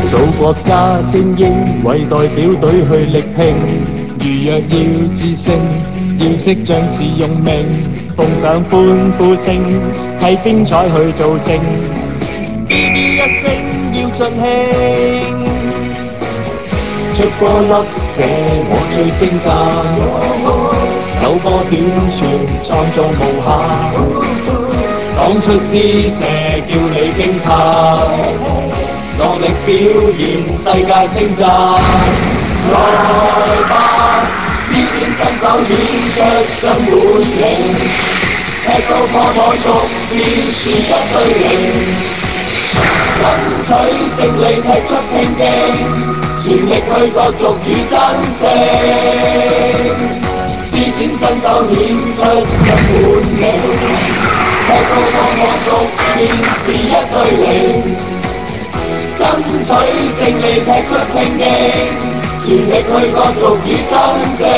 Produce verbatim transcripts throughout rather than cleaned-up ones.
做國家精英，為代表隊去力拼。如若要致勝，要識將士用命，奉上歡呼聲，替精彩去做證。B B 一聲要盡興，出波粒射我最精湛，有波短傳創造無限，講出施射叫你驚歎。落力表現，世界稱讚。來吧，施展身手顯出真本領，踢到破網局面是一對零，爭取勝利踢出拼勁，全力去角逐與爭勝。施展身手顯出真本領，踢到破網局面是一對零。爭取勝利，踢出拼勁，全力去角逐與爭勝。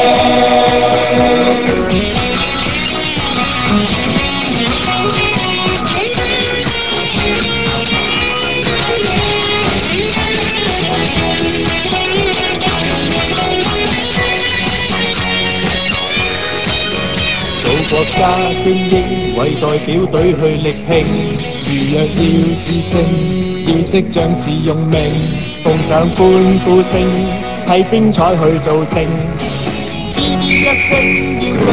做國家精英，為代表隊去力拼。如若要致勝，要識將士用命，奉上歡呼聲，替精彩去做證。B B 一聲要盡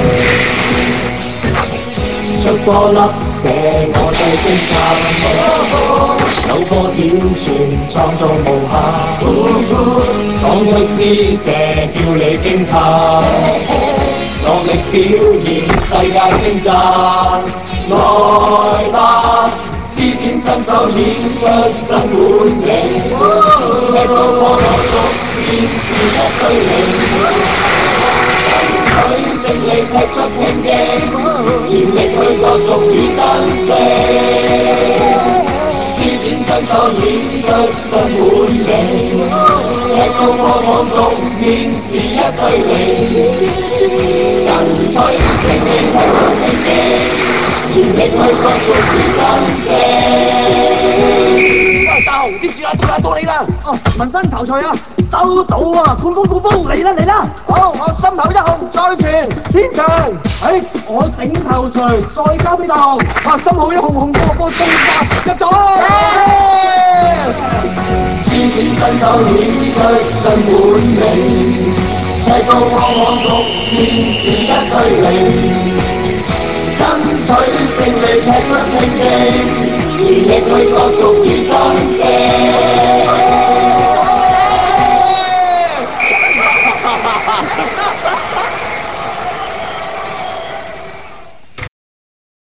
興，出波粒射我最精湛，有波短傳創造無限，講出施射叫你驚歎。落力表現，世界稱讚。來吧，施展身手顯出真本領，踢到破網局面是一對零，爭取勝利踢出拼勁，全力去角逐與爭勝。施展身手顯出真本領，踢到破網局面是一對零。爭取勝利，踢出拼勁，全力去角逐與爭勝。喂，大雄，接住啦，接住啦，到你啦！哦，紋身頭槌啊，收到啊，冠風冠風，嚟啦嚟啦！好，我心口一紅，再傳天長。誒，我頂頭槌，再交俾大雄。啊，心口一紅紅波波中發入咗。施展身手顯出真本領。踢到破網局面是一對零，爭取勝利踢出拼勁，